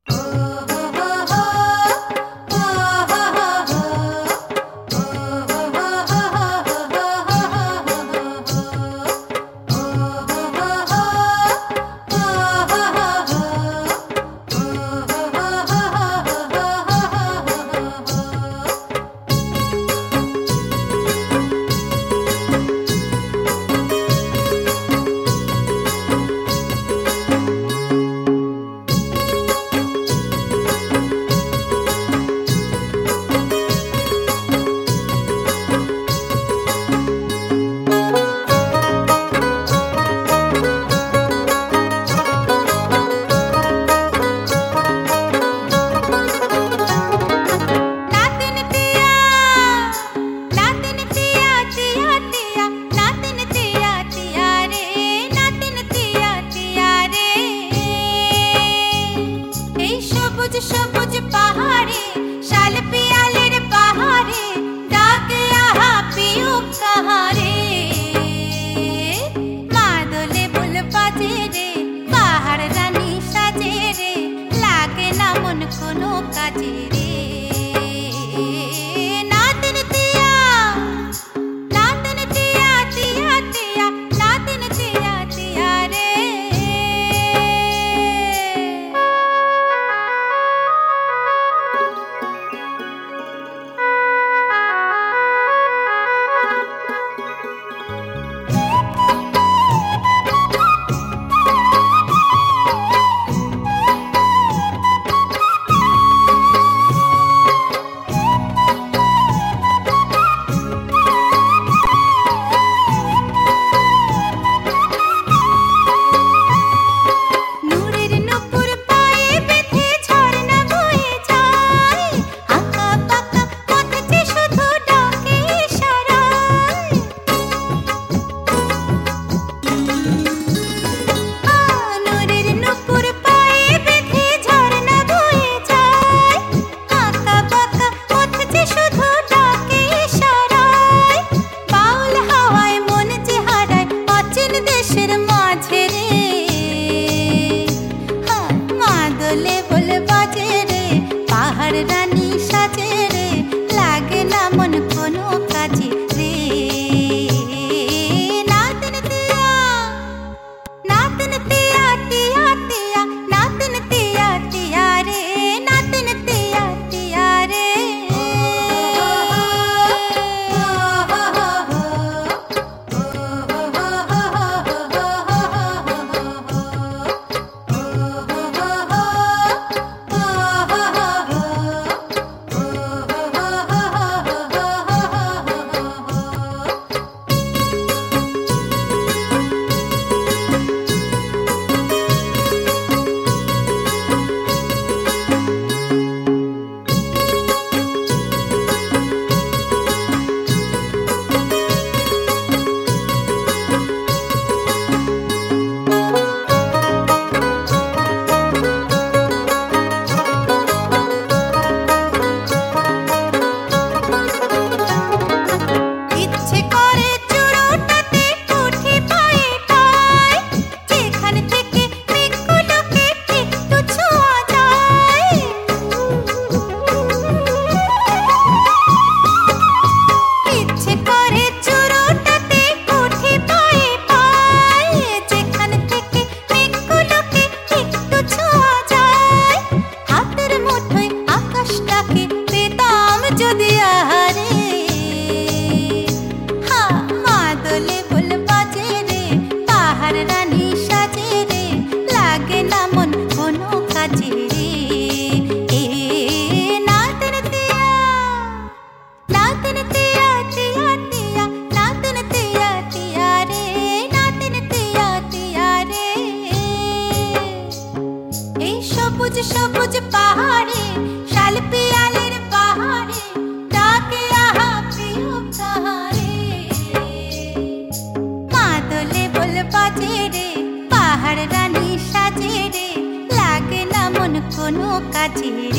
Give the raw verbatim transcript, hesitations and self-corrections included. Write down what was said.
সবুজ পাহাড়ে শাল পিয়ালের পাহাড়ে ডাকে আহা পিউ কাহারে মাদলে বুল বাজে রে পাহাড় রানী সাজে রে লাগে না মন কোনো কাজে রে নাতন তিয়া নাতন তিয়া তিয়া তিয়া নাতন তিয়া তিয়া রে রানী সাজে রে লাগে না মন কোনো কাজে রে নাতন তিয়া নাতন তিয়া তিয়া তিয়া নাতন তিয়া তিয়া রে নাতন তিয়া তিয়া রে রানী সাজে রে লাগে না মন কোনো কাজে রে এ নাতন তিয়া নাতন তিয়া তিয়া তিয়া নাতন তিয়া তিয়া রে নাতন তিয়া তিয়া রে এই সবুজ সবুজ পাহাড়ে শাল পিয়ালের পাহাড়ে ডাকে আহা পিউ কাহারে মাদলে বুল বাজে রে পাহাড় রানী সাজে রে লাগে না মন কোনো কাজে।